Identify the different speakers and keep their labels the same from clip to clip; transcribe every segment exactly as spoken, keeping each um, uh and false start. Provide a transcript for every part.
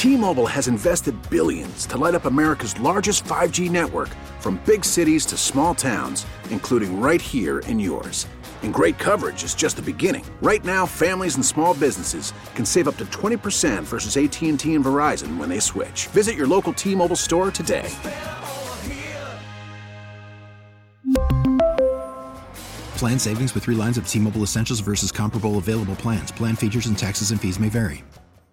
Speaker 1: T-Mobile has invested billions to light up America's largest five G network, from big cities to small towns, including right here in yours. And great coverage is just the beginning. Right now, families and small businesses can save up to twenty percent versus A T and T and Verizon when they switch. Visit your local T-Mobile store today.
Speaker 2: Plan savings with three lines of T-Mobile Essentials versus comparable available plans. Plan features and taxes and fees may vary.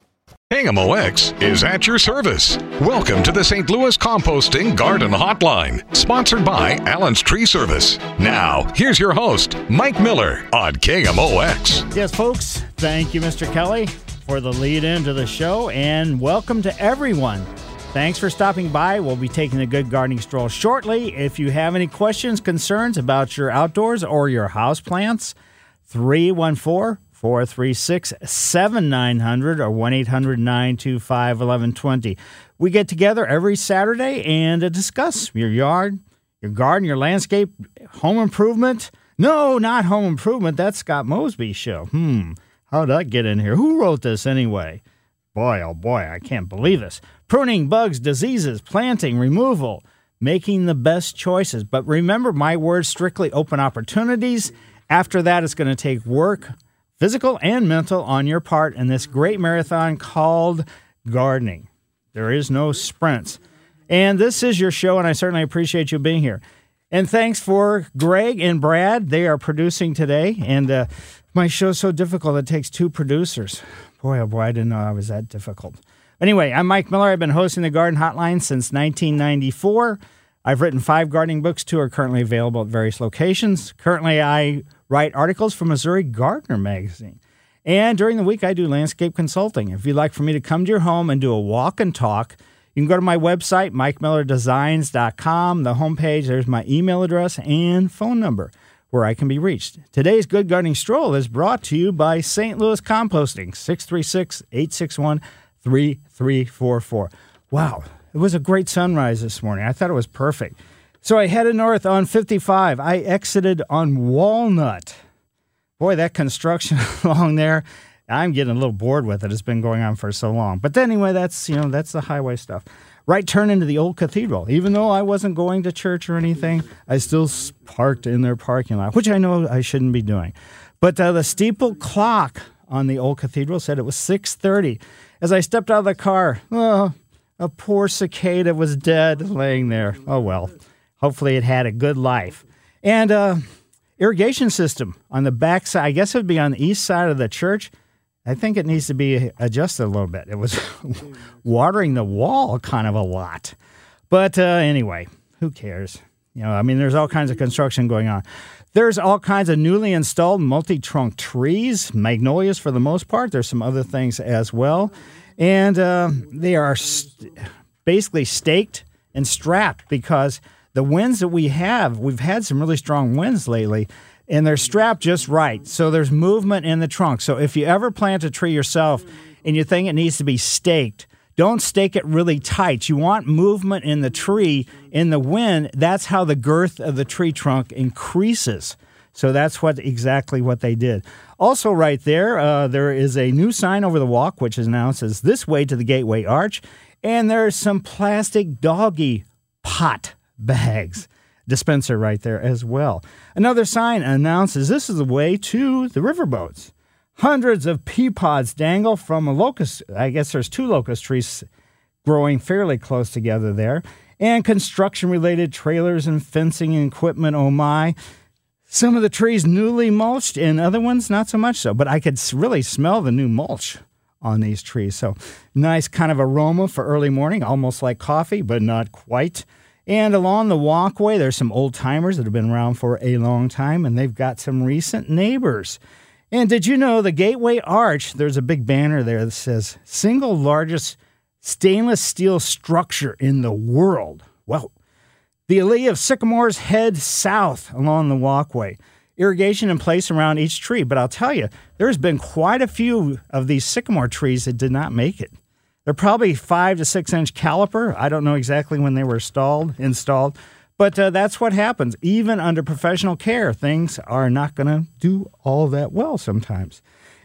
Speaker 3: K M O X is at your service. Welcome to the Saint Louis Composting Garden Hotline, sponsored by Allen's Tree Service. Now, here's your host, Mike Miller on K M O X.
Speaker 4: Yes, folks, thank you, Mister Kelly, for the lead into the show, and welcome to everyone. Thanks for stopping by. We'll be taking a good gardening stroll shortly. If you have any questions, concerns about your outdoors or your house plants, three one four, four three six, seven nine zero zero or one eight hundred, nine two five, one one two zero. We get together every Saturday and uh, discuss your yard, your garden, your landscape, home improvement. No, not home improvement. That's Scott Mosby's show. Hmm, how'd that get in here? Who wrote this anyway? Boy, oh boy, I can't believe this. Pruning, bugs, diseases, planting, removal, making the best choices. But remember, my words, strictly open opportunities. After that, it's going to take work, physical and mental, on your part in this great marathon called gardening. There is no sprints. And this is your show, and I certainly appreciate you being here. And thanks for Greg and Brad. They are producing today, and uh, my show's so difficult it takes two producers. Boy, oh boy, I didn't know I was that difficult. Anyway, I'm Mike Miller. I've been hosting the Garden Hotline since nineteen ninety-four. I've written five gardening books. Two are currently available at various locations. Currently, I write articles for Missouri Gardener magazine. And during the week, I do landscape consulting. If you'd like for me to come to your home and do a walk and talk, you can go to my website, mike miller designs dot com. The homepage, there's my email address and phone number where I can be reached. Today's Good Gardening Stroll is brought to you by Saint Louis Composting, six three six, eight six one, three three four four. Wow, it was a great sunrise this morning. I thought it was perfect. So I headed north on fifty-five. I exited on Walnut. Boy, that construction along there, I'm getting a little bored with it. It's been going on for so long. But anyway, that's, you know, that's the highway stuff. Right turn into the old cathedral. Even though I wasn't going to church or anything, I still parked in their parking lot, which I know I shouldn't be doing. But uh, the steeple clock on the old cathedral said it was six thirty. As I stepped out of the car, oh, a poor cicada was dead laying there. Oh, well. Hopefully it had a good life. And uh, irrigation system on the back side, I guess it would be on the east side of the church. I think it needs to be adjusted a little bit. It was watering the wall kind of a lot. But uh, anyway, who cares? You know, I mean, there's all kinds of construction going on. There's all kinds of newly installed multi-trunk trees, magnolias for the most part. There's some other things as well. And uh, they are st- basically staked and strapped because the winds that we have, we've had some really strong winds lately, and they're strapped just right. So there's movement in the trunk. So if you ever plant a tree yourself and you think it needs to be staked, don't stake it really tight. You want movement in the tree, in the wind. That's how the girth of the tree trunk increases. So that's what exactly what they did. Also right there, uh, there is a new sign over the walk which announces this way to the Gateway Arch. And there's some plastic doggy pot bags dispenser right there as well. Another sign announces this is the way to the riverboats. Hundreds of pea pods dangle from a locust. I guess there's two locust trees growing fairly close together there. And construction-related trailers and fencing and equipment, oh my. Some of the trees newly mulched and other ones not so much so. But I could really smell the new mulch on these trees. So nice kind of aroma for early morning, almost like coffee, but not quite. And along the walkway, there's some old-timers that have been around for a long time, and they've got some recent neighbors. And did you know the Gateway Arch, there's a big banner there that says, single largest stainless steel structure in the world. Well, the alley of sycamores head south along the walkway. Irrigation in place around each tree. But I'll tell you, there's been quite a few of these sycamore trees that did not make it. They're probably five to six inch caliper. I don't know exactly when they were installed, installed, but uh, that's what happens. Even under professional care, things are not going to do all that well sometimes.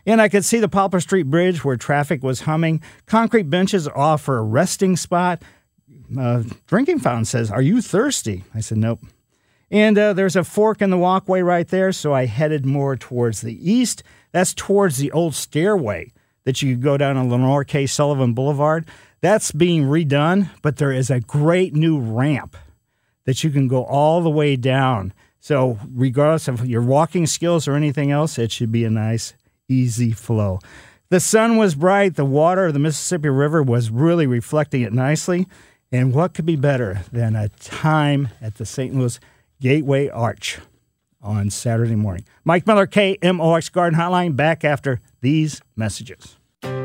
Speaker 4: And I could see the Poplar Street Bridge where traffic was humming. Concrete benches offer a resting spot. Uh, drinking fountain says, "Are you thirsty?" I said, "Nope." And uh, there's a fork in the walkway right there, so I headed more towards the east. That's towards the old stairway that you could go down on Lenore K. Sullivan Boulevard. That's being redone, but there is a great new ramp that you can go all the way down. So regardless of your walking skills or anything else, it should be a nice, easy flow. The sun was bright. The water of the Mississippi River was really reflecting it nicely. And what could be better than a time at the Saint Louis Gateway Arch on Saturday morning? Mike Miller, K M O X Garden Hotline, back after these messages.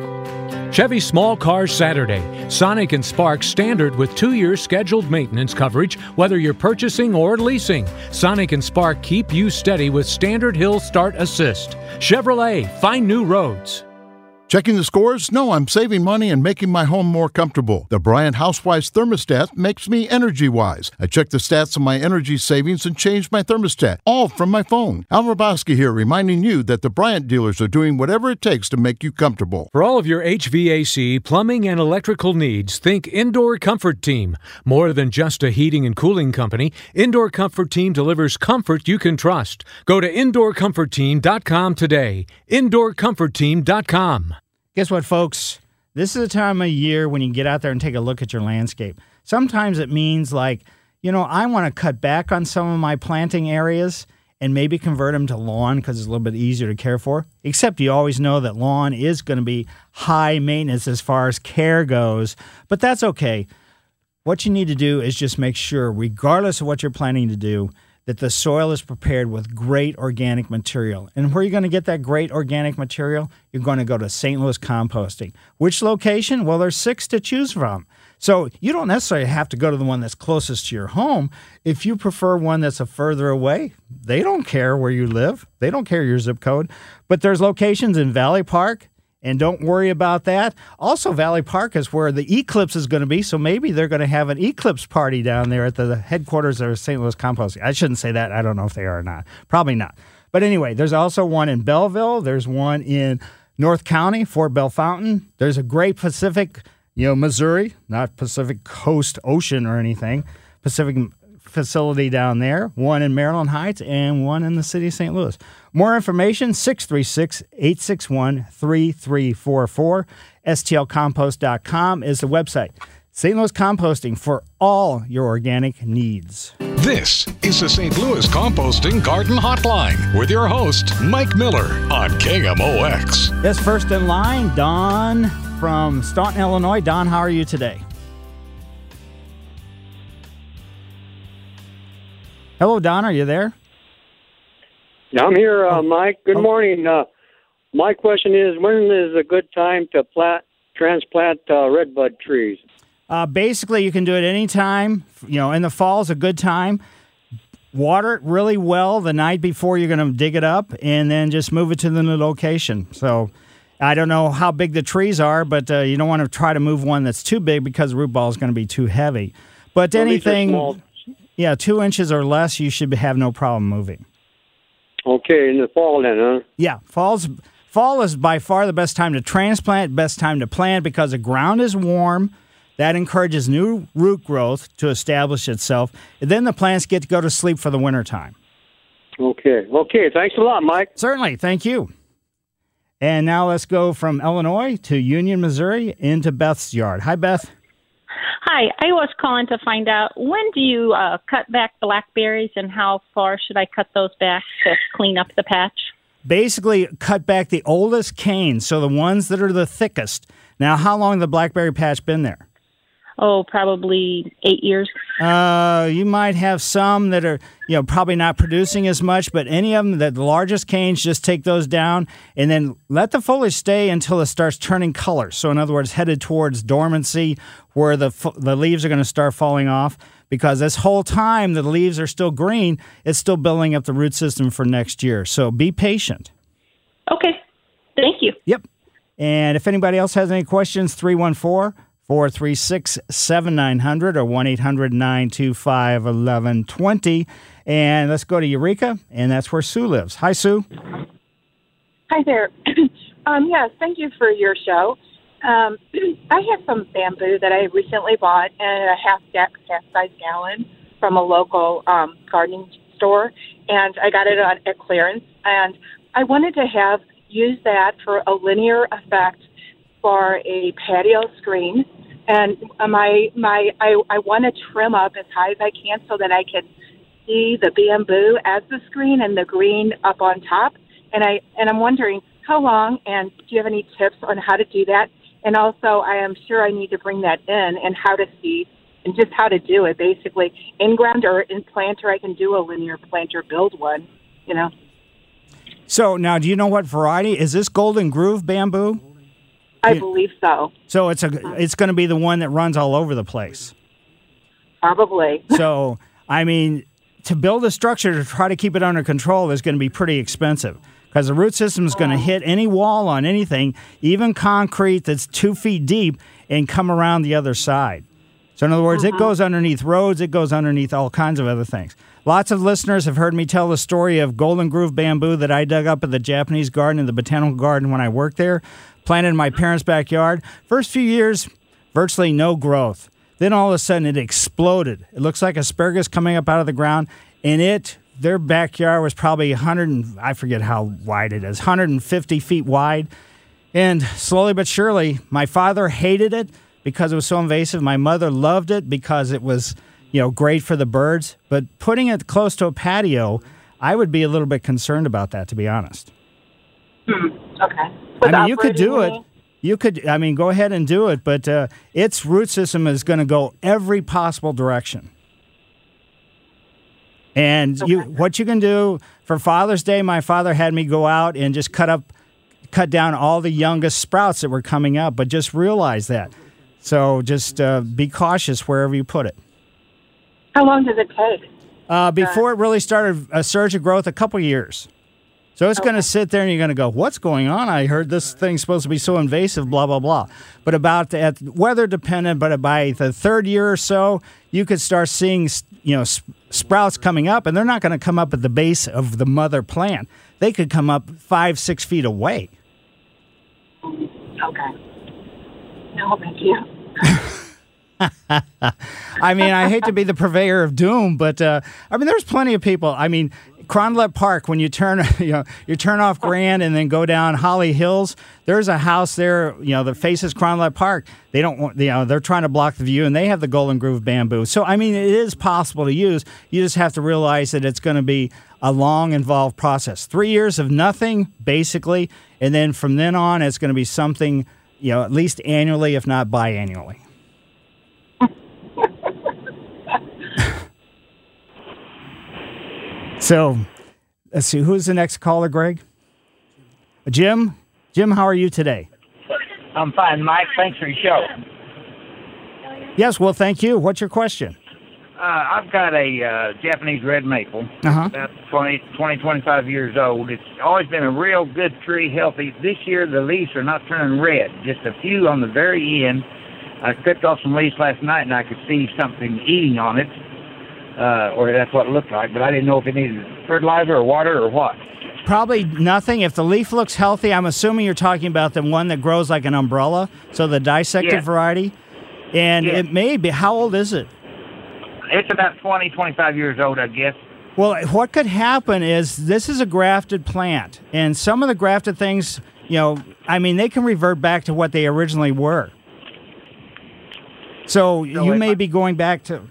Speaker 5: Chevy Small Cars Saturday. Sonic and Spark standard with two-year scheduled maintenance coverage, whether you're purchasing or leasing. Sonic and Spark keep you steady with standard hill start assist. Chevrolet, find new roads.
Speaker 6: Checking the scores? No, I'm saving money and making my home more comfortable. The Bryant Housewise thermostat makes me energy-wise. I check the stats of my energy savings and change my thermostat, all from my phone. Al Rabowski here, reminding you that the Bryant dealers are doing whatever it takes to make you comfortable.
Speaker 5: For all of your H V A C, plumbing, and electrical needs, think Indoor Comfort Team. More than just a heating and cooling company, Indoor Comfort Team delivers comfort you can trust. Go to indoor comfort team dot com today. indoor comfort team dot com.
Speaker 4: Guess what, folks? This is a time of year when you get out there and take a look at your landscape. Sometimes it means like, you know, I want to cut back on some of my planting areas and maybe convert them to lawn because it's a little bit easier to care for. Except you always know that lawn is going to be high maintenance as far as care goes. But that's okay. What you need to do is just make sure, regardless of what you're planning to do, that the soil is prepared with great organic material. And where are you going to get that great organic material? You're going to go to Saint Louis Composting. Which location? Well, there's six to choose from. So you don't necessarily have to go to the one that's closest to your home. If you prefer one that's a further away, they don't care where you live. They don't care your zip code. But there's locations in Valley Park, and don't worry about that. Also, Valley Park is where the Eclipse is going to be, so maybe they're going to have an Eclipse party down there at the headquarters of Saint Louis Composting. I shouldn't say that. I don't know if they are or not. Probably not. But anyway, there's also one in Belleville. There's one in North County, Fort Bell Fountain. There's a great Pacific, you know, Missouri, not Pacific Coast Ocean or anything, Pacific facility down there, one in Maryland Heights, and one in the city of Saint Louis. More information, six three six, eight six one, three three four four. S T L compost dot com is the website. Saint Louis Composting for all your organic needs.
Speaker 3: This is the Saint Louis Composting Garden Hotline with your host, Mike Miller on K M O X.
Speaker 4: Yes, first in line, Don from Staunton, Illinois. Don, how are you today? Hello, Don. Are you there?
Speaker 7: Yeah, I'm here, uh, Mike. Good oh. morning. Uh, my question is, when is a good time to plant, transplant uh, redbud trees?
Speaker 4: Uh, basically, you can do it anytime. You know, in the fall is a good time. Water it really well the night before you're going to dig it up, and then just move it to the new location. So I don't know how big the trees are, but uh, you don't want to try to move one that's too big because the root ball is going to be too heavy. But well, anything, yeah, two inches or less, you should have no problem moving.
Speaker 7: Okay, in the fall then, huh?
Speaker 4: Yeah, fall's, fall is by far the best time to transplant, best time to plant because the ground is warm. That encourages new root growth to establish itself. And then the plants get to go to sleep for the wintertime.
Speaker 7: Okay. Okay, thanks a lot, Mike.
Speaker 4: Certainly, thank you. And now let's go from Illinois to Union, Missouri, into Beth's yard. Hi, Beth.
Speaker 8: Hi, I was calling to find out, when do you uh, cut back blackberries and how far should I cut those back to clean up the patch?
Speaker 4: Basically, cut back the oldest canes, so the ones that are the thickest. Now, how long has the blackberry patch been there?
Speaker 8: Oh, probably eight years.
Speaker 4: Uh, you might have some that are, you know, probably not producing as much, but any of them, that the largest canes, just take those down and then let the foliage stay until it starts turning color. So in other words, headed towards dormancy where the the leaves are going to start falling off, because this whole time the leaves are still green, it's still building up the root system for next year. So be patient.
Speaker 8: Okay. Thank you.
Speaker 4: Yep. And if anybody else has any questions, three one four, four three six, seven nine zero zero or one eight hundred, nine two five, one one two zero. And let's go to Eureka, and that's where Sue lives. Hi, Sue.
Speaker 9: Hi there. Um, yes, thank you for your show. Um, I have some bamboo that I recently bought in a half half size gallon from a local um, gardening store, and I got it on, at clearance. And I wanted to have use that for a linear effect for a patio screen. And my my I, I want to trim up as high as I can so that I can see the bamboo as the screen and the green up on top. And I and I'm wondering how long, and do you have any tips on how to do that? And also, I am sure I need to bring that in and how to see and just how to do it. Basically, in ground or in planter, I can do a linear planter, build one. You know.
Speaker 4: So now, do you know what variety is this? Golden Groove bamboo?
Speaker 9: I believe so.
Speaker 4: So it's a it's going to be the one that runs all over the place.
Speaker 9: Probably.
Speaker 4: So, I mean, to build a structure to try to keep it under control is going to be pretty expensive because the root system is going to hit any wall on anything, even concrete that's two feet deep, and come around the other side. So in other words, mm-hmm. it goes underneath roads, it goes underneath all kinds of other things. Lots of listeners have heard me tell the story of Golden Groove bamboo that I dug up at the Japanese garden in the botanical garden when I worked there, planted in my parents' backyard. First few years, virtually no growth. Then all of a sudden it exploded. It looks like asparagus coming up out of the ground, and it, their backyard was probably one hundred, and I forget how wide it is, one hundred fifty feet wide. And slowly but surely, my father hated it because it was so invasive. My mother loved it because it was, you know, great for the birds. But putting it close to a patio, I would be a little bit concerned about that, to be honest.
Speaker 9: Hmm. Okay.
Speaker 4: I mean, you could do it. You could, I mean, go ahead and do it, but uh, its root system is going to go every possible direction. And you, what you can do for Father's Day, my father had me go out and just cut up, cut down all the youngest sprouts that were coming up, but just realize that. So just uh, be cautious wherever you put it.
Speaker 9: How long does it take?
Speaker 4: Uh, before it really started a surge of growth, a couple years. So it's okay. going to sit there and you're going to go, what's going on? I heard this thing's supposed to be so invasive, blah, blah, blah. But about, at weather dependent, but by the third year or so, you could start seeing, you know, sprouts coming up, and they're not going to come up at the base of the mother plant. They could come up five, six feet away.
Speaker 9: Okay. No, thank you.
Speaker 4: I mean, I hate to be the purveyor of doom, but uh, I mean, there's plenty of people. I mean, Cronlet Park, when you turn, you know, you turn off Grand and then go down Holly Hills, there's a house there, you know, that faces Cronlet Park. They don't want, you know, they're trying to block the view, and they have the Golden Groove bamboo. So, I mean, it is possible to use. You just have to realize that it's going to be a long, involved process. Three years of nothing, basically, and then from then on, it's going to be something, you know, at least annually, if not biannually. So, let's see, who's the next caller, Greg? Jim? Jim, how are you today?
Speaker 10: I'm fine, Mike. Thanks for your show.
Speaker 4: Yes, well, thank you. What's your question?
Speaker 10: Uh, I've got a uh, Japanese red maple,
Speaker 4: uh-huh.
Speaker 10: about twenty, twenty, twenty-five years old. It's always been a real good tree, healthy. This year, the leaves are not turning red, just a few on the very end. I clipped off some leaves last night, and I could see something eating on it. Uh, or that's what it looked like, but I didn't know if it needed fertilizer or water or what.
Speaker 4: Probably nothing. If the leaf looks healthy, I'm assuming you're talking about the one that grows like an umbrella, so the dissected
Speaker 10: yeah.
Speaker 4: variety. And yeah. it may be, how old is it?
Speaker 10: It's about twenty, twenty-five years old, I guess.
Speaker 4: Well, what could happen is this is a grafted plant, and some of the grafted things, you know, I mean, they can revert back to what they originally were. So, so you may I- be going back to...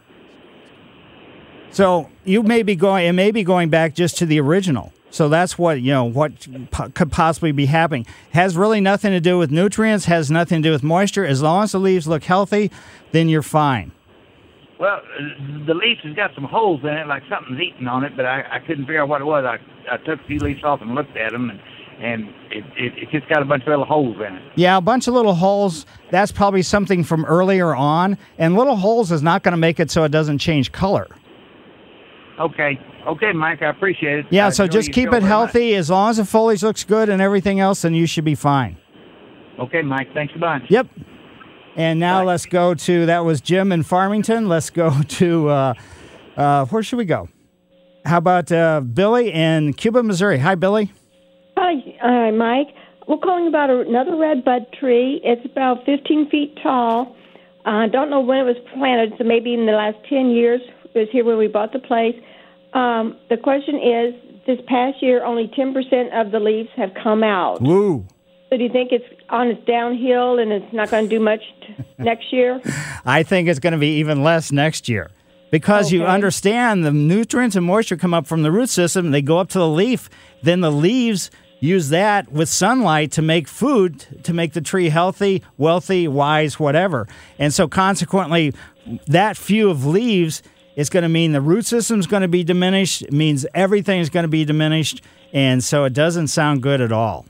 Speaker 4: So you may be going, it may be going back just to the original. So that's what, you know, what po- could possibly be happening. Has really nothing to do with nutrients, has nothing to do with moisture. As long as the leaves look healthy, then you're fine.
Speaker 10: Well, the leaves has got some holes in it, like something's eating on it, but I, I couldn't figure out what it was. I, I took a few leaves off and looked at them, and, and it, it, it just got a bunch of little holes in it.
Speaker 4: Yeah, a bunch of little holes. That's probably something from earlier on. And little holes is not going to make it so it doesn't change color.
Speaker 10: Okay. Okay, Mike, I appreciate it.
Speaker 4: Yeah,
Speaker 10: I
Speaker 4: so just keep it healthy. As long as the foliage looks good and everything else, then you should be fine.
Speaker 10: Okay, Mike, thanks a bunch.
Speaker 4: Yep. And now Bye. Let's go to, that was Jim in Farmington. Let's go to, uh, uh, where should we go? How about uh, Billy in Cuba, Missouri? Hi, Billy.
Speaker 11: Hi, uh, Mike. we're calling about another red bud tree. It's about fifteen feet tall. I uh, don't know when it was planted, so maybe in the last ten years. It was here when we bought the place. Um, the question is, this past year, only ten percent of the leaves have come out.
Speaker 4: Woo.
Speaker 11: So do you think it's on its downhill and it's not going to do much t- next year?
Speaker 4: I think it's going to be even less next year. Because okay. you understand the nutrients and moisture come up from the root system, they go up to the leaf, then the leaves use that with sunlight to make food, to make the tree healthy, wealthy, wise, whatever. And so consequently, that few of leaves is going to mean the root system is going to be diminished. It means everything is going to be diminished. And so it doesn't sound good at all.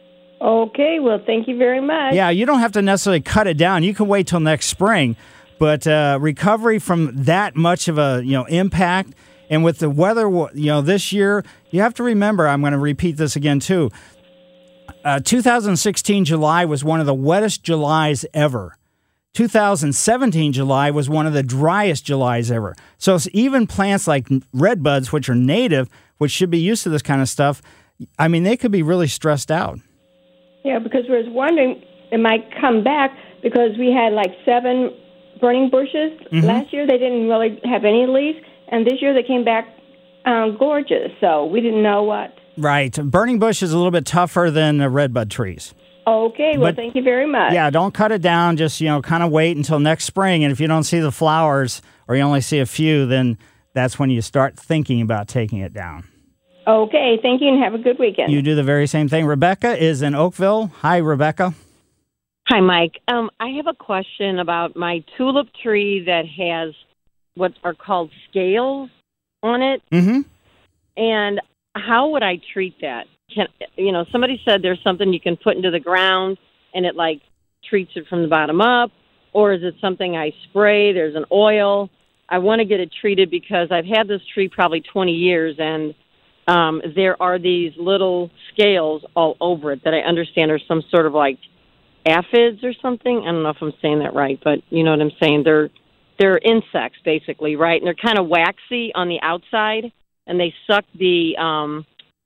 Speaker 11: Okay, well, thank you very much.
Speaker 4: Yeah, you don't have to necessarily cut it down. You can wait till next spring. But uh, recovery from that much of a you know impact, and with the weather, you know, this year, you have to remember, I'm going to repeat this again, too. Uh, two thousand sixteen July was one of the wettest Julys ever. two thousand seventeen July was one of the driest Julys ever. So even plants like redbuds, which are native, which should be used to this kind of stuff, I mean, they could be really stressed out.
Speaker 11: Yeah, because we was wondering, it might come back because we had like seven burning bushes. Mm-hmm. Last year, they didn't really have any leaves, and this year they came back um, gorgeous, so we didn't know what.
Speaker 4: Right. Burning bush is a little bit tougher than uh, redbud trees.
Speaker 11: Okay, well,
Speaker 4: but,
Speaker 11: thank you very much.
Speaker 4: Yeah, don't cut it down. Just, you know, kind of wait until next spring, and if you don't see the flowers or you only see a few, then that's when you start thinking about taking it down.
Speaker 11: Okay, thank you, and have a good weekend.
Speaker 4: You do the very same thing. Rebecca is in Oakville. Hi, Rebecca.
Speaker 12: Hi, Mike. Um, I have a question about my tulip tree that has what are called scales on it.
Speaker 4: Mm-hmm.
Speaker 12: And how would I treat that? Can you know, somebody said there's something you can put into the ground and it, like, treats it from the bottom up, or is it something I spray? There's an oil. I want to get it treated because I've had this tree probably twenty years, and um, there are these little scales all over it that I understand are some sort of, like, aphids or something. I don't know if I'm saying that right, but you know what I'm saying. They're they're insects, basically, right? And they're kind of waxy on the outside, and they suck the um,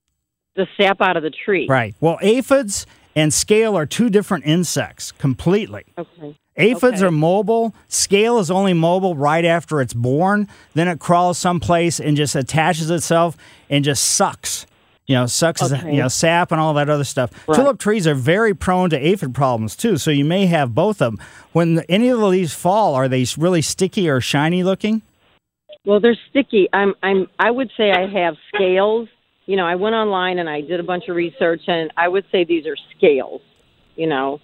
Speaker 12: the sap out of the tree.
Speaker 4: Right. Well, aphids and scale are two different insects completely.
Speaker 12: Okay.
Speaker 4: Aphids
Speaker 12: okay.
Speaker 4: are mobile. Scale is only mobile right after it's born. Then it crawls someplace and just attaches itself and just sucks. You know, sucks
Speaker 12: okay.
Speaker 4: you know, sap and all that other stuff. Right. Tulip trees are very prone to aphid problems, too, so you may have both of them. When the, any of the leaves fall, are they really sticky or shiny looking?
Speaker 12: Well, they're sticky. I'm, I'm, I would say I have scales. You know, I went online and I did a bunch of research, and I would say these are scales, you know.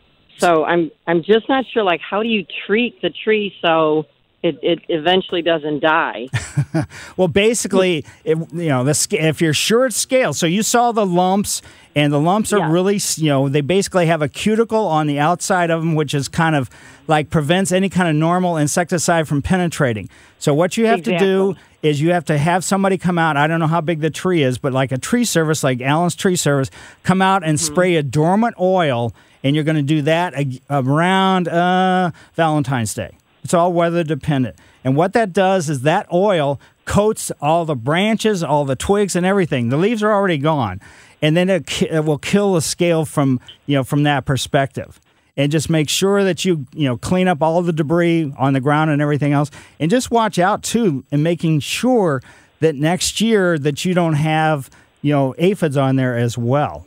Speaker 12: So I'm, I'm just not sure, like, how do you treat the tree so It, it eventually doesn't die.
Speaker 4: Well, basically, it, you know, the, if you're sure it's scale, so you saw the lumps, and the lumps are
Speaker 12: yeah.
Speaker 4: really, you know, they basically have a cuticle on the outside of them, which is kind of like prevents any kind of normal insecticide from penetrating. So what you have
Speaker 12: exactly.
Speaker 4: to do is you have to have somebody come out. I don't know how big the tree is, but like a tree service, like Allen's Tree Service, come out and mm-hmm. spray a dormant oil, and you're going to do that around uh, Valentine's Day. It's all weather dependent. And what that does is that oil coats all the branches, all the twigs and everything. The leaves are already gone. And then it, it will kill the scale from, you know, from that perspective. And just make sure that you, you know, clean up all the debris on the ground and everything else. And just watch out, too, in making sure that next year that you don't have, you know, aphids on there as well.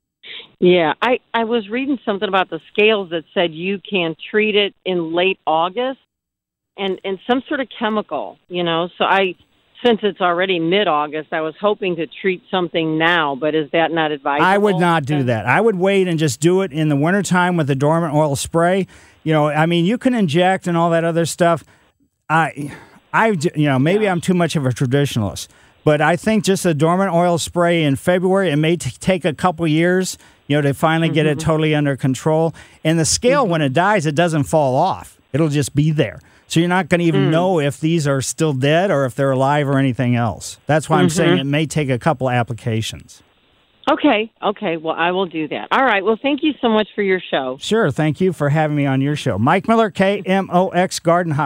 Speaker 12: Yeah, I, I was reading something about the scales that said you can treat it in late August and, and some sort of chemical, you know. So I, since it's already mid-August, I was hoping to treat something now, but is that not advisable?
Speaker 4: I would not do that. I would wait and just do it in the wintertime with the dormant oil spray. You know, I mean, you can inject and all that other stuff. I, I, you know, maybe yeah. I'm too much of a traditionalist, but I think just a dormant oil spray in February, it may t- take a couple years, you know, to finally get mm-hmm. it totally under control. And the scale, mm-hmm. when it dies, it doesn't fall off. It'll just be there. So you're not going to even mm. know if these are still dead or if they're alive or anything else. That's why I'm mm-hmm. saying it may take a couple applications.
Speaker 12: Okay. Okay. Well, I will do that. All right. Well, thank you so much for your show.
Speaker 4: Sure. Thank you for having me on your show. Mike Miller, K M O X Garden Hotline.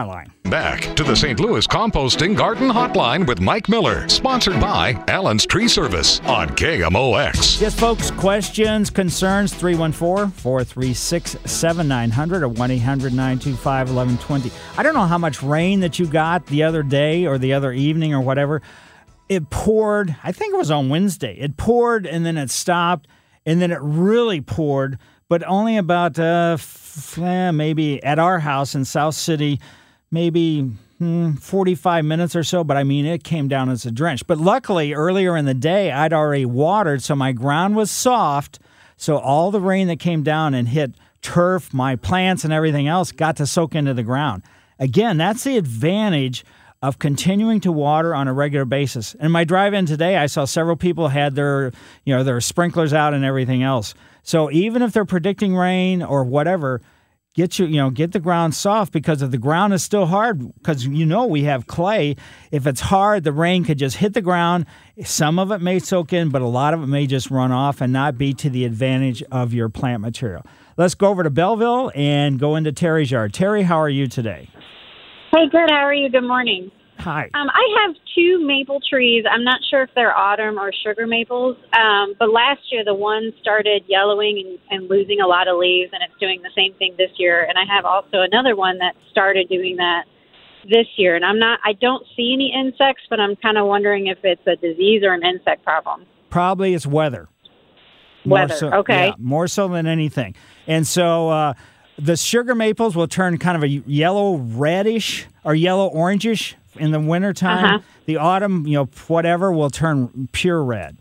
Speaker 3: Back to the Saint Louis Composting Garden Hotline with Mike Miller, sponsored by Allen's Tree Service on K M O X.
Speaker 4: Yes, folks, questions, concerns, three one four, four three six, seven nine zero zero or one eight hundred, nine two five, one one two zero. I don't know how much rain that you got the other day or the other evening or whatever. It poured, I think it was on Wednesday. It poured and then it stopped and then it really poured, but only about uh, f- eh, maybe at our house in South City, maybe hmm, forty-five minutes or so, but I mean, it came down as a drench. But luckily, earlier in the day, I'd already watered, so my ground was soft, so all the rain that came down and hit turf, my plants, and everything else got to soak into the ground. Again, that's the advantage of continuing to water on a regular basis. In my drive-in today, I saw several people had their, you know, their sprinklers out and everything else. So even if they're predicting rain or whatever, Get you, you know, get the ground soft, because if the ground is still hard, because you know we have clay, if it's hard, the rain could just hit the ground. Some of it may soak in, but a lot of it may just run off and not be to the advantage of your plant material. Let's go over to Belleville and go into Terry's yard. Terry, how are you today?
Speaker 13: Hey, good. How are you? Good morning.
Speaker 4: Hi.
Speaker 13: Um, I have two maple trees. I'm not sure if they're autumn or sugar maples, um, but last year the one started yellowing and, and losing a lot of leaves, and it's doing the same thing this year. And I have also another one that started doing that this year. And I'm not, I don't see any insects, but I'm kind of wondering if it's a disease or an insect problem.
Speaker 4: Probably it's weather. More
Speaker 13: Weather,
Speaker 4: so,
Speaker 13: okay.
Speaker 4: Yeah, more so than anything. And so uh, the sugar maples will turn kind of a yellow reddish or yellow orangish in the wintertime.
Speaker 13: Uh-huh.
Speaker 4: The autumn, you know, whatever, will turn pure red.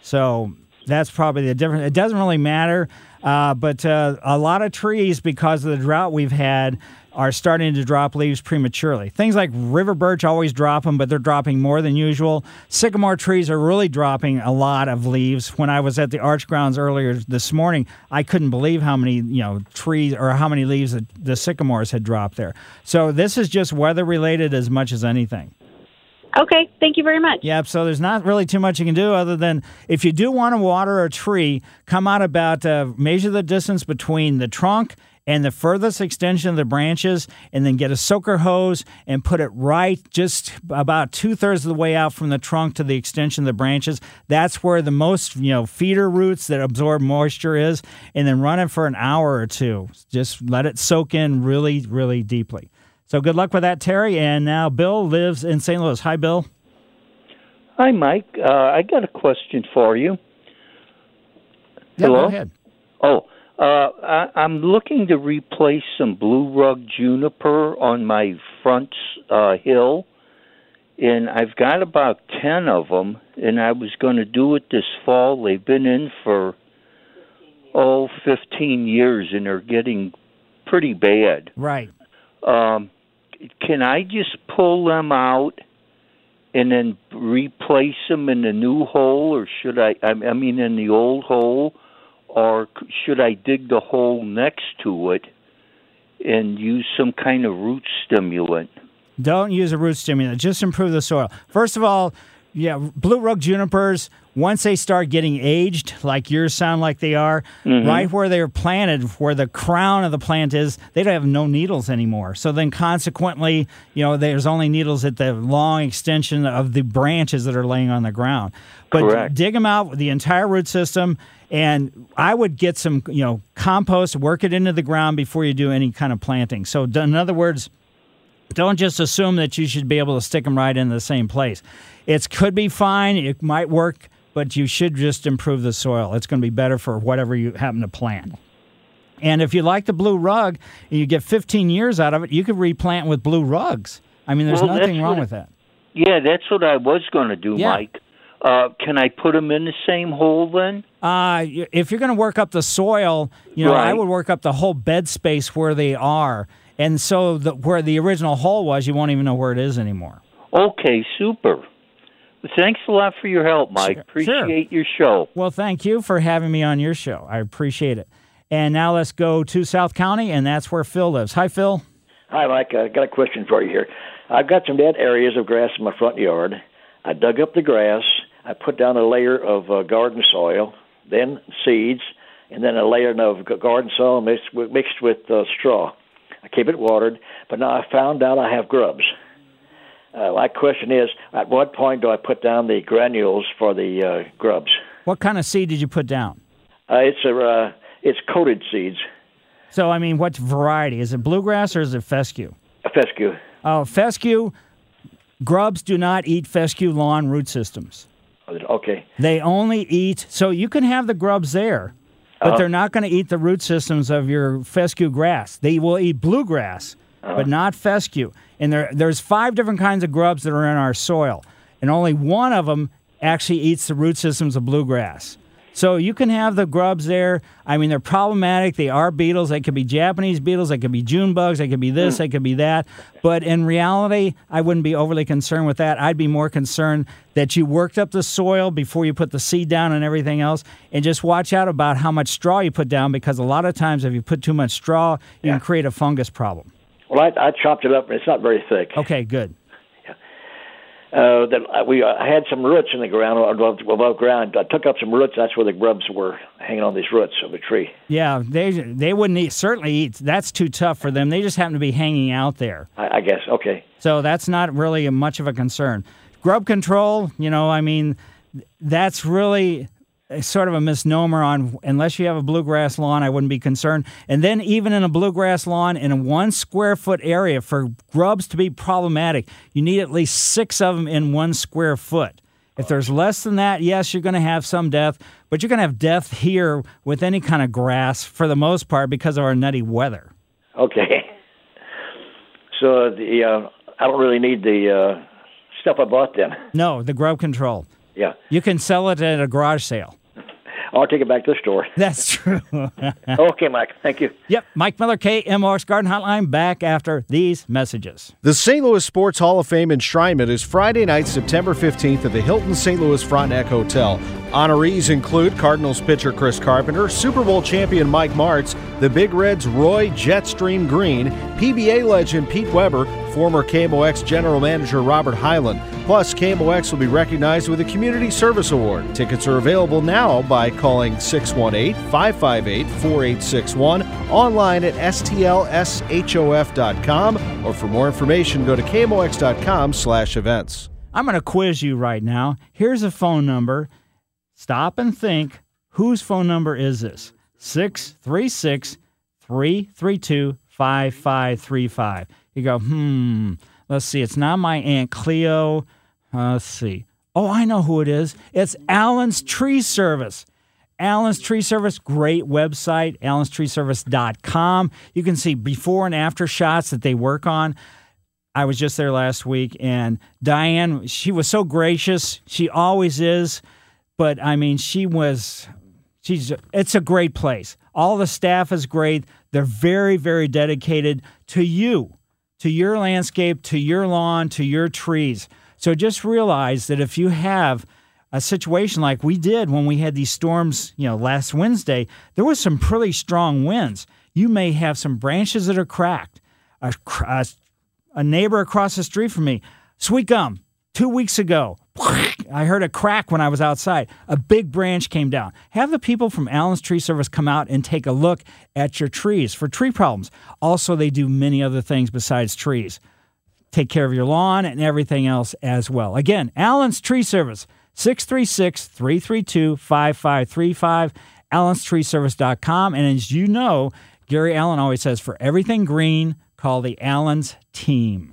Speaker 4: So that's probably the difference. It doesn't really matter, uh, but uh, a lot of trees, because of the drought we've had, are starting to drop leaves prematurely. Things like river birch always drop them, but they're dropping more than usual. Sycamore trees are really dropping a lot of leaves. When I was at the Arch Grounds earlier this morning, I couldn't believe how many, you know, trees or how many leaves the, the sycamores had dropped there. So this is just weather related as much as anything.
Speaker 13: Okay, thank you very much.
Speaker 4: Yeah, so there's not really too much you can do other than, if you do want to water a tree, come out about, uh, measure the distance between the trunk and the furthest extension of the branches, and then get a soaker hose and put it right just about two-thirds of the way out from the trunk to the extension of the branches. That's where the most, you know, feeder roots that absorb moisture is, and then run it for an hour or two. Just let it soak in really, really deeply. So good luck with that, Terry. And now Bill lives in Saint Louis. Hi, Bill.
Speaker 14: Hi, Mike. Uh, I got a question for you.
Speaker 4: Yeah,
Speaker 14: Hello?
Speaker 4: go ahead.
Speaker 14: Oh, uh, I, I'm looking to replace some blue rug juniper on my front uh, hill, and I've got about ten of them, and I was going to do it this fall. They've been in for, oh, fifteen years, and they're getting pretty bad.
Speaker 4: Right.
Speaker 14: Um, can I just pull them out and then replace them in the new hole, or should I, I mean in the old hole, or should I dig the hole next to it and use some kind of root stimulant?
Speaker 4: Don't use a root stimulant. Just improve the soil. First of all, yeah, blue rug junipers, once they start getting aged, like yours sound like they are, mm-hmm. right where they're planted, where the crown of the plant is, they don't have no needles anymore. So then consequently, you know, there's only needles at the long extension of the branches that are laying on the ground. But
Speaker 14: Correct.
Speaker 4: dig them out with the entire root system, and I would get some, you know, compost, work it into the ground before you do any kind of planting. So in other words, don't just assume that you should be able to stick them right in the same place. It could be fine. It might work, but you should just improve the soil. It's going to be better for whatever you happen to plant. And if you like the blue rug and you get fifteen years out of it, you could replant with blue rugs. I mean, there's
Speaker 14: well,
Speaker 4: nothing wrong
Speaker 14: what,
Speaker 4: with that.
Speaker 14: Yeah, that's what I was going to do,
Speaker 4: yeah.
Speaker 14: Mike. Uh, can I put them in the same hole then?
Speaker 4: Uh, if you're going to work up the soil, you know,
Speaker 14: right.
Speaker 4: I would work up the whole bed space where they are. And so the, where the original hole was, you won't even know where it is anymore.
Speaker 14: Okay, super. Thanks a lot for your help, Mike.
Speaker 4: Sure,
Speaker 14: appreciate
Speaker 4: sure.
Speaker 14: your show.
Speaker 4: Well, thank you for having me on your show. I appreciate it. And now let's go to South County, and that's where Phil lives. Hi, Phil.
Speaker 15: Hi, Mike. I got a question for you here. I've got some dead areas of grass in my front yard. I dug up the grass. I put down a layer of uh, garden soil, then seeds, and then a layer of garden soil mixed with, mixed with uh, straw. I keep it watered, but now I found out I have grubs. Uh, my question is, at what point do I put down the granules for the uh, grubs?
Speaker 4: What kind of seed did you put down?
Speaker 15: Uh, it's a uh, it's coated seeds.
Speaker 4: So, I mean, what variety? Is it bluegrass or is it fescue?
Speaker 15: A fescue.
Speaker 4: Oh, fescue. Grubs do not eat fescue lawn root systems.
Speaker 15: Okay.
Speaker 4: They only eat, so you can have the grubs there, but
Speaker 15: Uh-huh.
Speaker 4: they're not going to eat the root systems of your fescue grass. They will eat bluegrass,
Speaker 15: Uh-huh.
Speaker 4: but not fescue. And there, there's five different kinds of grubs that are in our soil, and only one of them actually eats the root systems of bluegrass. So you can have the grubs there. I mean, they're problematic. They are beetles. They could be Japanese beetles. They could be June bugs. They could be this.
Speaker 15: Mm.
Speaker 4: They could be that. But in reality, I wouldn't be overly concerned with that. I'd be more concerned that you worked up the soil before you put the seed down and everything else, and just watch out about how much straw you put down, because a lot of times if you put too much straw, you
Speaker 15: Yeah.
Speaker 4: can create a fungus problem.
Speaker 15: Well, I, I chopped it up, and it's not very thick.
Speaker 4: Okay, good.
Speaker 15: Uh, that uh, we uh, I had some roots in the ground above, above ground. I took up some roots. That's where the grubs were hanging on these roots of a tree.
Speaker 4: Yeah, they they wouldn't eat, certainly eat. That's too tough for them. They just happen to be hanging out there.
Speaker 15: I, I guess. Okay.
Speaker 4: So that's not really a much of a concern. Grub control, you know, I mean, that's really a sort of a misnomer on, unless you have a bluegrass lawn, I wouldn't be concerned. And then even in a bluegrass lawn, in a one square foot area, for grubs to be problematic, you need at least six of them in one square foot. If there's less than that, yes, you're going to have some death, but you're going to have death here with any kind of grass for the most part because of our nutty weather.
Speaker 15: Okay. So the uh, I don't really need the uh, stuff I bought then.
Speaker 4: No, the grub control.
Speaker 15: Yeah.
Speaker 4: You can sell it at a garage sale.
Speaker 15: I'll take it back to the store.
Speaker 4: That's true.
Speaker 15: Okay, Mike. Thank you.
Speaker 4: Yep. Mike Miller, K M O X Garden Hotline, back after these messages.
Speaker 16: The Saint Louis Sports Hall of Fame enshrinement is Friday night, September fifteenth at the Hilton Saint Louis Frontenac Hotel. Honorees include Cardinals pitcher Chris Carpenter, Super Bowl champion Mike Martz, the Big Reds' Roy Jetstream Green, P B A legend Pete Weber, former K M O X general manager Robert Hyland. Plus, K M O X will be recognized with a Community Service Award. Tickets are available now by calling six one eight, five five eight, four eight six one, online at S T L S H O F dot com, or for more information, go to K M O X dot com slash events.
Speaker 4: I'm going to quiz you right now. Here's a phone number. Stop and think. Whose phone number is this? six three six, three three two, five five three five. You go, hmm, let's see. It's not my Aunt Cleo. Uh, let's see. Oh, I know who it is. It's Allen's Tree Service. Allen's Tree Service, great website, allens tree service dot com. You can see before and after shots that they work on. I was just there last week, and Diane, she was so gracious. She always is. But, I mean, she was, she's, it's a great place. All the staff is great. They're very, very dedicated to you, to your landscape, to your lawn, to your trees. So just realize that if you have a situation like we did when we had these storms, you know, last Wednesday, there was some pretty strong winds. You may have some branches that are cracked. A, a, a neighbor across the street from me, Sweet Gum, two weeks ago, I heard a crack when I was outside. A big branch came down. Have the people from Allen's Tree Service come out and take a look at your trees for tree problems. Also, they do many other things besides trees. Take care of your lawn and everything else as well. Again, Allen's Tree Service, six three six, three three two, five five three five, allens tree service dot com. And as you know, Gary Allen always says, for everything green, call the Allen's team.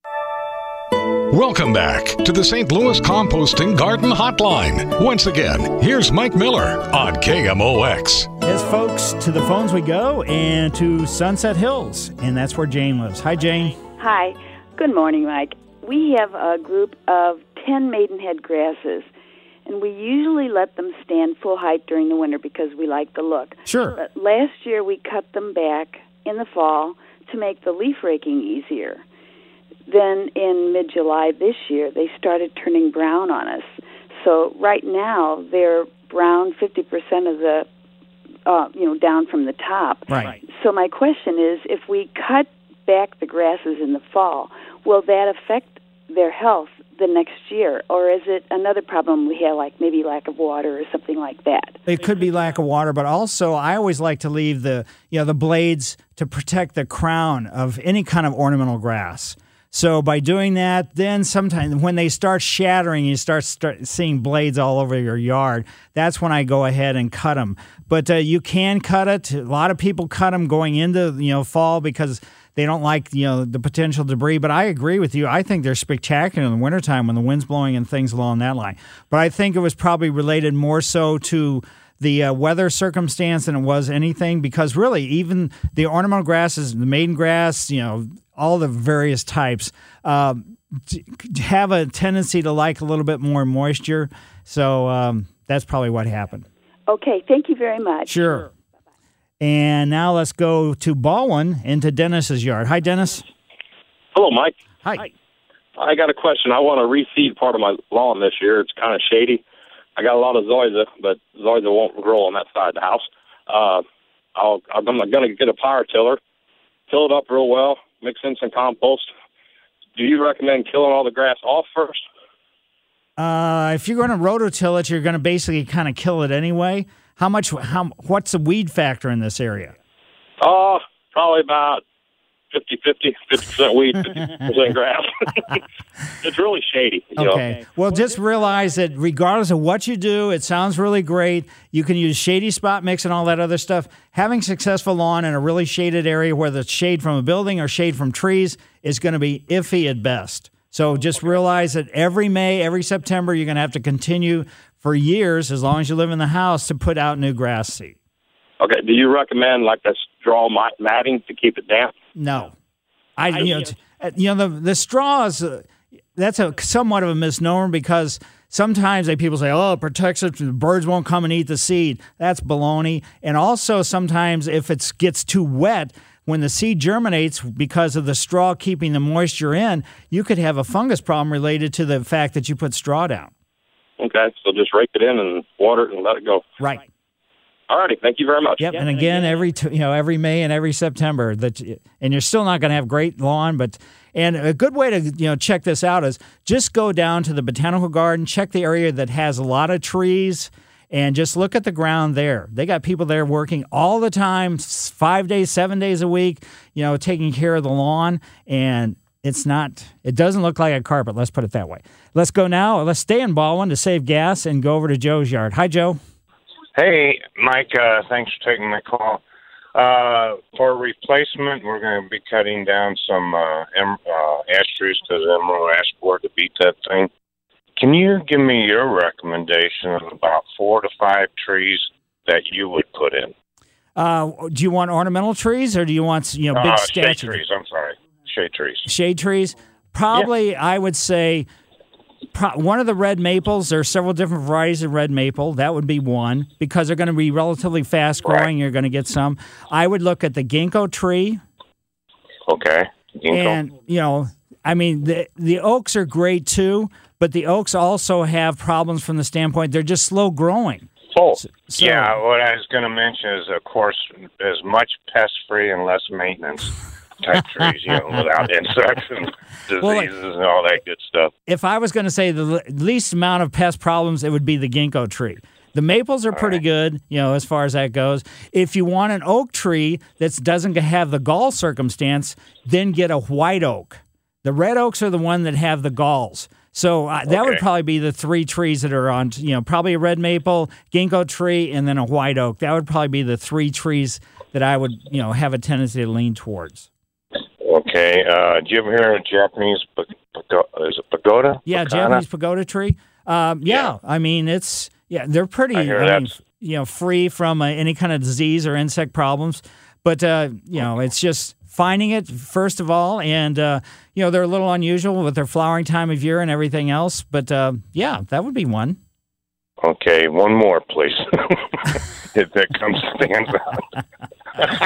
Speaker 3: Welcome back to the Saint Louis Composting Garden Hotline. Once again, here's Mike Miller on K M O X.
Speaker 4: Yes, folks, to the phones we go, and to Sunset Hills, and that's where Jane lives. Hi, Jane.
Speaker 17: Hi. Good morning, Mike. We have a group of ten maidenhead grasses, and we usually let them stand full height during the winter because we like the look.
Speaker 4: Sure.
Speaker 17: But last year we cut them back in the fall to make the leaf raking easier. Then in mid-July this year, they started turning brown on us. So right now, they're brown fifty percent of the, uh, you know, down from the top.
Speaker 4: Right.
Speaker 17: So my question is, if we cut back the grasses in the fall, will that affect their health the next year, or is it another problem we have, like maybe lack of water or something like that?
Speaker 4: It could be lack of water, but also I always like to leave the you know the blades to protect the crown of any kind of ornamental grass. So by doing that, then sometimes when they start shattering, you start, start seeing blades all over your yard. That's when I go ahead and cut them. But uh, you can cut it. A lot of people cut them going into you know fall because they don't like you know the potential debris. But I agree with you. I think they're spectacular in the wintertime when the wind's blowing and things along that line. But I think it was probably related more so to the uh, weather circumstance than it was anything, because really even the ornamental grasses, the maiden grass, you know, all the various types uh, have a tendency to like a little bit more moisture. So um, that's probably what happened.
Speaker 17: Okay, thank you very much.
Speaker 4: Sure. And now let's go to Baldwin into Dennis's yard. Hi, Dennis.
Speaker 18: Hello, Mike.
Speaker 4: Hi.
Speaker 18: I got a question. I want to reseed part of my lawn this year. It's kind of shady. I got a lot of zoysia, but zoysia won't grow on that side of the house. Uh, I'll, I'm going to get a power tiller, till it up real well, mix in some compost. Do you recommend killing all the grass off first?
Speaker 4: Uh, if you're going to rototill it, you're going to basically kind of kill it anyway. How much? How? What's the weed factor in this area?
Speaker 18: Uh, probably about fifty-fifty, fifty percent weed, fifty percent grass. It's really shady. You
Speaker 4: okay.
Speaker 18: know?
Speaker 4: Well, just realize that regardless of what you do, it sounds really great. You can use shady spot mix and all that other stuff. Having successful lawn in a really shaded area, whether it's shade from a building or shade from trees, is going to be iffy at best. So just realize that every May, every September, you're going to have to continue for years, as long as you live in the house, to put out new grass seed.
Speaker 18: Okay. Do you recommend like a straw matting to keep it damp?
Speaker 4: No. I, you know, t- you know the, the straws, uh, that's a somewhat of a misnomer, because sometimes they, people say, oh, it protects it, the birds won't come and eat the seed. That's baloney. And also sometimes if it gets too wet, when the seed germinates because of the straw keeping the moisture in, you could have a fungus problem related to the fact that you put straw down.
Speaker 18: Okay, so just rake it in and water it and let it go.
Speaker 4: Right.
Speaker 18: All righty, thank you very much.
Speaker 4: Yep, and again, every t- you know every May and every September, that, and you're still not going to have great lawn, but and a good way to you know check this out is just go down to the botanical garden, check the area that has a lot of trees, and just look at the ground there. They got people there working all the time, five days, seven days a week, you know, taking care of the lawn, and it's not, it doesn't look like a carpet, let's put it that way. Let's go now, let's stay in Baldwin to save gas and go over to Joe's yard. Hi, Joe.
Speaker 19: Hey, Mike, uh, thanks for taking my call. Uh, for replacement, we're going to be cutting down some uh, em- uh, ash trees because Emerald ash board to beat that thing. Can you give me your recommendation of about four to five trees that you would put in?
Speaker 4: Uh, do you want ornamental trees, or do you want you know big
Speaker 19: uh,
Speaker 4: statues?
Speaker 19: Shade trees, I'm sorry. Shade trees.
Speaker 4: Shade trees? Probably, yeah. I would say pro- one of the red maples. There are several different varieties of red maple. That would be one, because they're going to be relatively fast growing. Right. You're going to get some. I would look at the ginkgo tree.
Speaker 19: Okay. Ginkgo.
Speaker 4: And, you know, I mean, the the oaks are great too, but the oaks also have problems from the standpoint they're just slow growing.
Speaker 19: Oh,
Speaker 4: so, so,
Speaker 19: yeah. What I was going to mention is, of course, as much pest-free and less maintenance type trees, you know, without insects and diseases well, like, and all that good stuff.
Speaker 4: If I was going to say the least amount of pest problems, it would be the ginkgo tree. The maples are pretty right. good, you know, as far as that goes. If you want an oak tree that doesn't have the gall circumstance, then get a white oak. The red oaks are the one that have the galls. So uh, that okay. would probably be the three trees that are on, you know, probably a red maple, ginkgo tree, and then a white oak. That would probably be the three trees that I would, you know, have a tendency to lean towards.
Speaker 19: Okay. Uh, do you ever hear of Japanese pagoda? Is it pagoda?
Speaker 4: Yeah,
Speaker 19: Pacana?
Speaker 4: Japanese pagoda tree. Um, yeah, yeah, I mean, it's, yeah, they're pretty, I, I mean, you know, free from uh, any kind of disease or insect problems. But, uh, you know, it's just finding it, first of all, and, uh, you know, they're a little unusual with their flowering time of year and everything else. But, uh, yeah, that would be one.
Speaker 19: Okay, one more, please. If that comes stands out.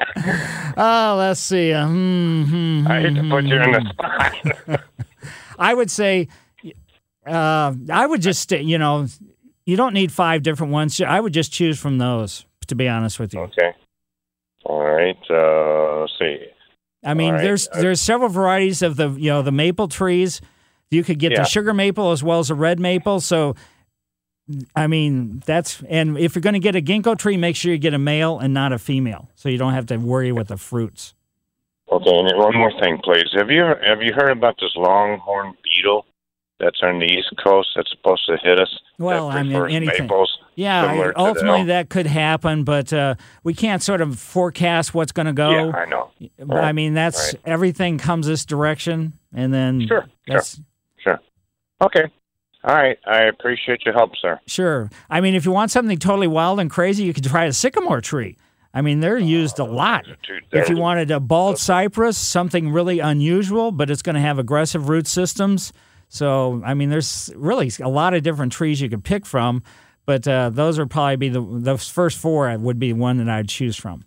Speaker 4: Oh, let's see. Uh, hmm, hmm,
Speaker 19: I hate to put you in the spot.
Speaker 4: I would say, uh, I would just, you know, you don't need five different ones. I would just choose from those, to be honest with you.
Speaker 19: Okay. All right. Uh, let's see.
Speaker 4: I mean, right. there's there's several varieties of the you know the maple trees You could get
Speaker 19: Yeah.
Speaker 4: the sugar maple as well as the red maple. So, I mean, that's, and if you're going to get a ginkgo tree, make sure you get a male and not a female, so you don't have to worry with the fruits.
Speaker 19: Okay, and one more thing, please. Have you have you heard about this longhorn beetle that's on the East Coast that's supposed to hit us?
Speaker 4: Well,
Speaker 19: that
Speaker 4: I mean,
Speaker 19: prefers
Speaker 4: anything.
Speaker 19: Maples,
Speaker 4: Yeah,
Speaker 19: similar to
Speaker 4: ultimately
Speaker 19: the
Speaker 4: that could happen, but uh, we can't sort of forecast what's going to go.
Speaker 19: Yeah, I know.
Speaker 4: But, I mean, that's
Speaker 19: Right.
Speaker 4: everything comes this direction, and then
Speaker 19: Sure,
Speaker 4: that's,
Speaker 19: sure, sure. Okay. All right. I appreciate your help, sir.
Speaker 4: Sure. I mean, if you want something totally wild and crazy, you could try a sycamore tree. I mean, they're used a lot. If you wanted a bald cypress, something really unusual, but it's going to have aggressive root systems. So, I mean, there's really a lot of different trees you could pick from, but uh, those would probably be the the first four would be one that I'd choose from.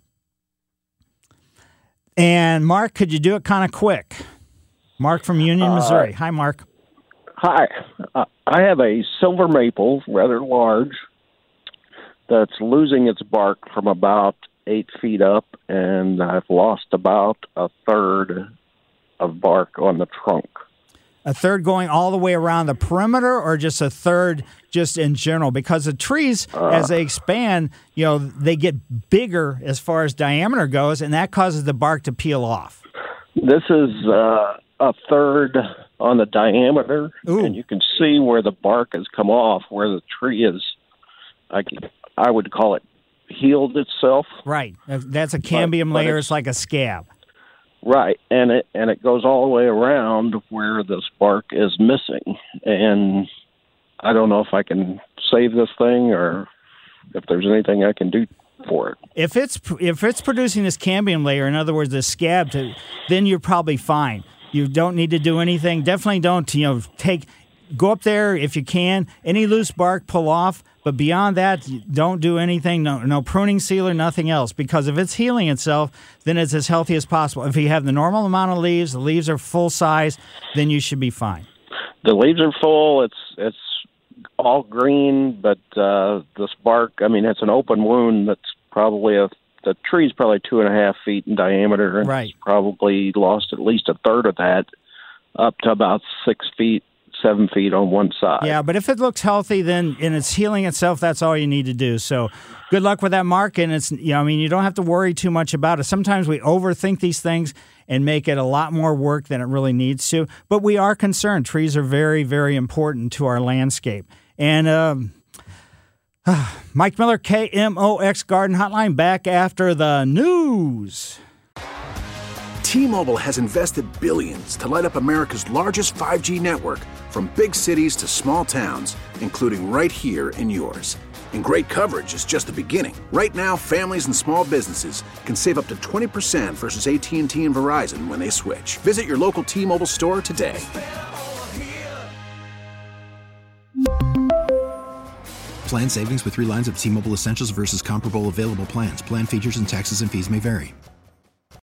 Speaker 4: And Mark, could you do it kind of quick? Mark from Union,
Speaker 20: Uh,
Speaker 4: Missouri. Hi, Mark.
Speaker 20: Hi. Uh, I have a silver maple, rather large, that's losing its bark from about eight feet up, and I've lost about a third of bark on the trunk.
Speaker 4: A third going all the way around the perimeter, or just a third just in general? Because the trees,
Speaker 20: Uh,
Speaker 4: as they expand, you know, they get bigger as far as diameter goes, and that causes the bark to peel off.
Speaker 20: This is uh, a third on the diameter, and you can see where the bark has come off, where the tree is, I, I would call it, healed itself.
Speaker 4: Right. That's a cambium
Speaker 20: but
Speaker 4: layer.
Speaker 20: it's-
Speaker 4: It's like a scab.
Speaker 20: Right, and it and it goes all the way around where this bark is missing, and I don't know if I can save this thing or if there's anything I can do for it.
Speaker 4: If it's if it's producing this cambium layer, in other words, this scab, to, then you're probably fine. You don't need to do anything. Definitely don't, you know, take go up there if you can. Any loose bark, pull off. But beyond that, don't do anything. No, no pruning sealer, nothing else. Because if it's healing itself, then it's as healthy as possible. If you have the normal amount of leaves, the leaves are full size, then you should be fine.
Speaker 20: The leaves are full. It's it's all green, but uh, this bark, I mean, it's an open wound that's probably a the tree's probably two and a half feet in diameter, and
Speaker 4: right.
Speaker 20: It's probably lost at least a third of that, up to about six feet. Seven feet on one side.
Speaker 4: Yeah, but if it looks healthy, then and it's healing itself, that's all you need to do. So good luck with that, Mark. And it's, you know, I mean, you don't have to worry too much about it. Sometimes we overthink these things and make it a lot more work than it really needs to. But we are concerned. Trees are very, very important to our landscape. And um, Mike Miller, K M O X Garden Hotline, back after the news.
Speaker 1: T-Mobile has invested billions to light up America's largest five G network, from big cities to small towns, including right here in yours. And great coverage is just the beginning. Right now, families and small businesses can save up to twenty percent versus A T and T and Verizon when they switch. Visit your local T-Mobile store today.
Speaker 2: Plan savings with three lines of T-Mobile Essentials versus comparable available plans. Plan features and taxes and fees may vary.